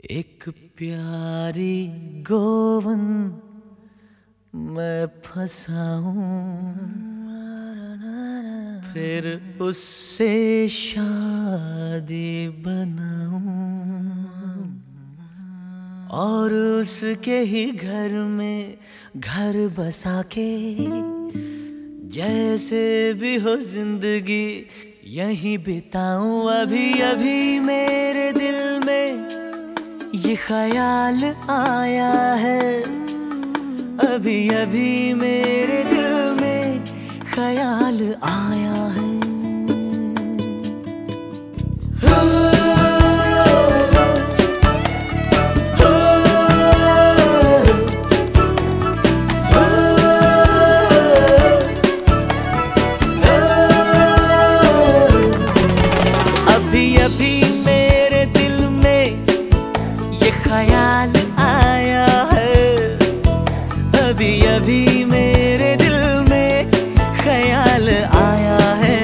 एक प्यारी गोवन मैं फंसा हूँ, फिर उससे शादी बनाऊं और उसके ही घर में घर बसा के जैसे भी हो जिंदगी यहीं बिताऊं। अभी अभी मेरे दिल में ये ख्याल आया है, अभी अभी मेरे दिल में ख्याल आया है। अभी अभी मेरे दिल में ये ख्याल आया है, अभी अभी मेरे दिल में ख्याल आया है।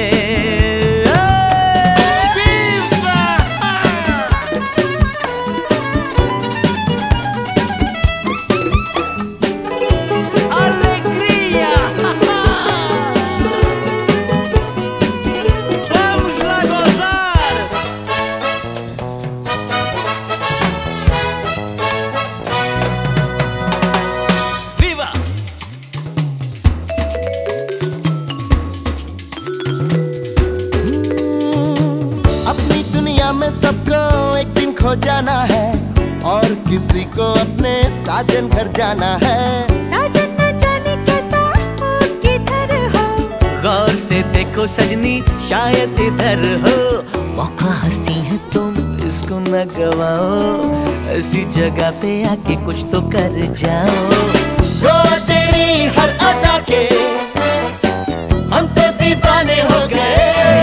में सबको एक दिन खो जाना है और किसी को अपने साजन घर जाना है। साजन न जाने कैसा हो किधर हो, गौर से देखो सजनी शायद इधर हो। मौका हंसी है तुम इसको न गवाओ, ऐसी जगह पे आके कुछ तो कर जाओ। वो तेरी हर अदा के हम तो दीवाने हो गए,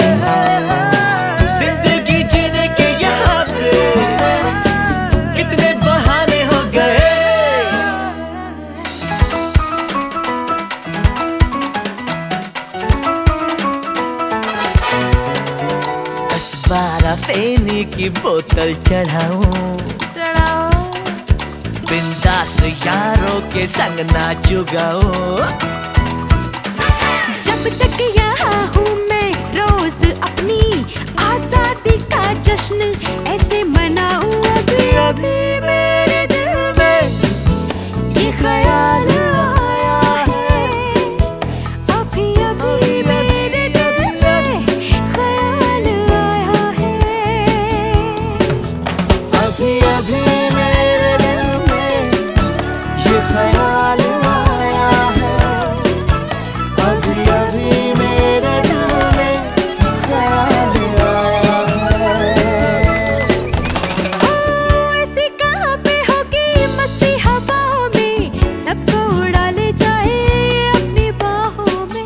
फेनी की बोतल चढ़ाऊं, बिंदास यारों के संग नाचू गाऊं। जब तक यहाँ हूँ मैं रोज अपनी आजादी का जश्न ऐसे मनाऊं। अभी अभी मेरे दिल में ये ख्याल आया है, अभी अभी मेरे दिल में ख्याल आया है, अभी अभी मेरे दिल में ये ख्याल आया है, अभी अभी मेरे दिल में ख्याल आया है। ओ ऐसी कहाँ पे होगी मस्ती हवाओं में, सबको उड़ा ले जाए अपनी बाहों में।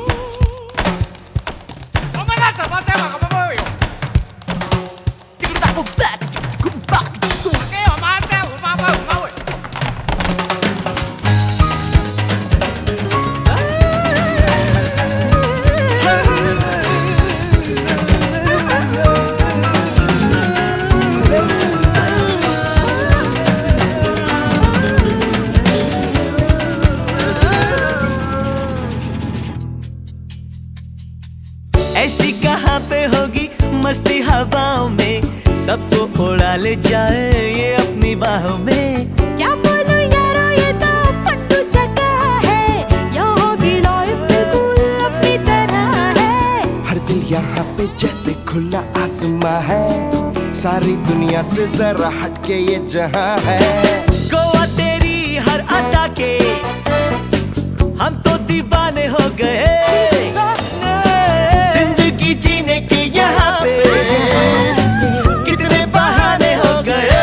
ऐसी कहाँ पे होगी मस्ती हवाओं में, सबको उड़ा ले जाए ये अपनी बाहों में। क्या बोलूं यारो ये तो फट्टू जगह है, यहाँ की लाइफ बिल्कुल अपनी तरह है। हर दिल यहाँ पे जैसे खुला आसमां है, सारी दुनिया से जरा हटके ये जहां है। गोवा तेरी हर अदा के हम तो दीवाने हो गए, जिंदगी जीने के यहाँ पे कितने बहाने हो गए।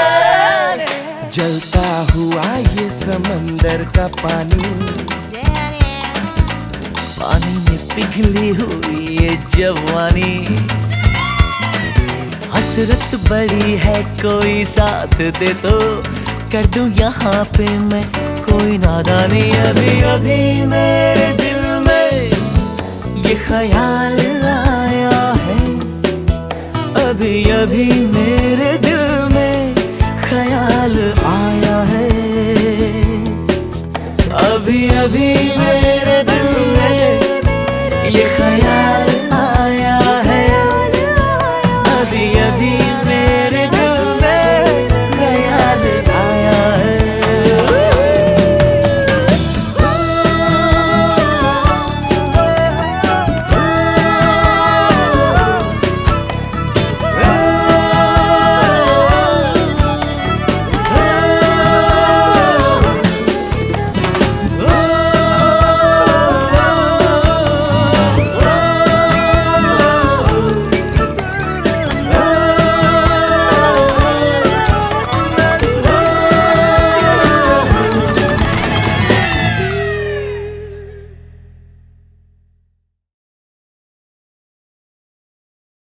जलता हुआ ये समंदर का पानी, पानी में पिघली हुई ये जवानी। हसरत बड़ी है कोई साथ दे तो कर दूं यहाँ पे मैं कोई नादानी। अभी अभी मेरे दिल में ये ख्याल आया है, अभी अभी मेरे दिल में अभी अभी मेरे